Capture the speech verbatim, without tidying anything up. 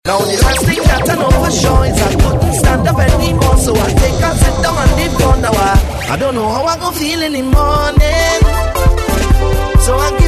Now the last thing that I know for sure is I couldn't stand up anymore, so I take a sit down and deep down now. I, I don't know how I go feel in the morning, so I